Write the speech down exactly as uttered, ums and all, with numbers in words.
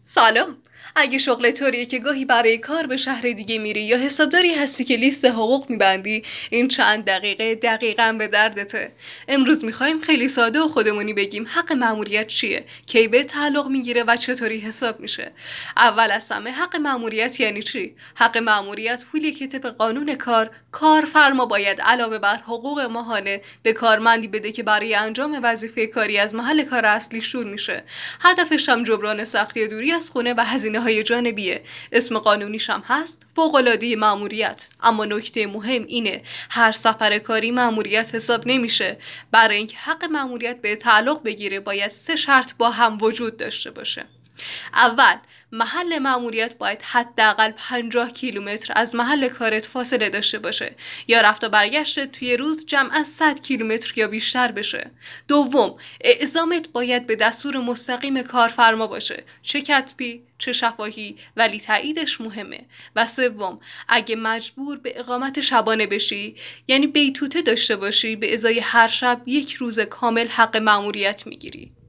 سلام. اگه شغل طوریه که گاهی برای کار به شهر دیگه میری یا حسابداری هستی که لیست حقوق میبندی، این چند دقیقه دقیقاً به دردته. امروز میخوایم خیلی ساده و خودمونی بگیم حق مأموریت چیه، کی به تعلق میگیره و چطوری حساب میشه. اول از همه حق مأموریت یعنی چی؟ حق مأموریت پولی که طبق قانون کار کارفرما باید علاوه بر حقوق ماهانه به کارمندی بده که برای انجام وظیفه کاری از محل کار اصلی شور میشه. هدفش هم جبران سختی دوری از خونه و هزینه های جانبیه. اسم قانونیش هم هست فوق‌العاده مأموریت. اما نکته مهم اینه هر سفر کاری مأموریت حساب نمیشه. برای اینکه حق مأموریت به تعلق بگیره باید سه شرط با هم وجود داشته باشه. اول، محل مأموریت باید حداقل پنجاه کیلومتر از محل کارت فاصله داشته باشه یا رفت و برگشت توی روز جمعاً صد کیلومتر یا بیشتر بشه. دوم، اعزامت باید به دستور مستقیم کارفرما باشه، چه کتبی چه شفاهی، ولی تاییدش مهمه. و سوم، اگه مجبور به اقامت شبانه بشی، یعنی بیتوته داشته باشی، به ازای هر شب یک روز کامل حق مأموریت میگیری.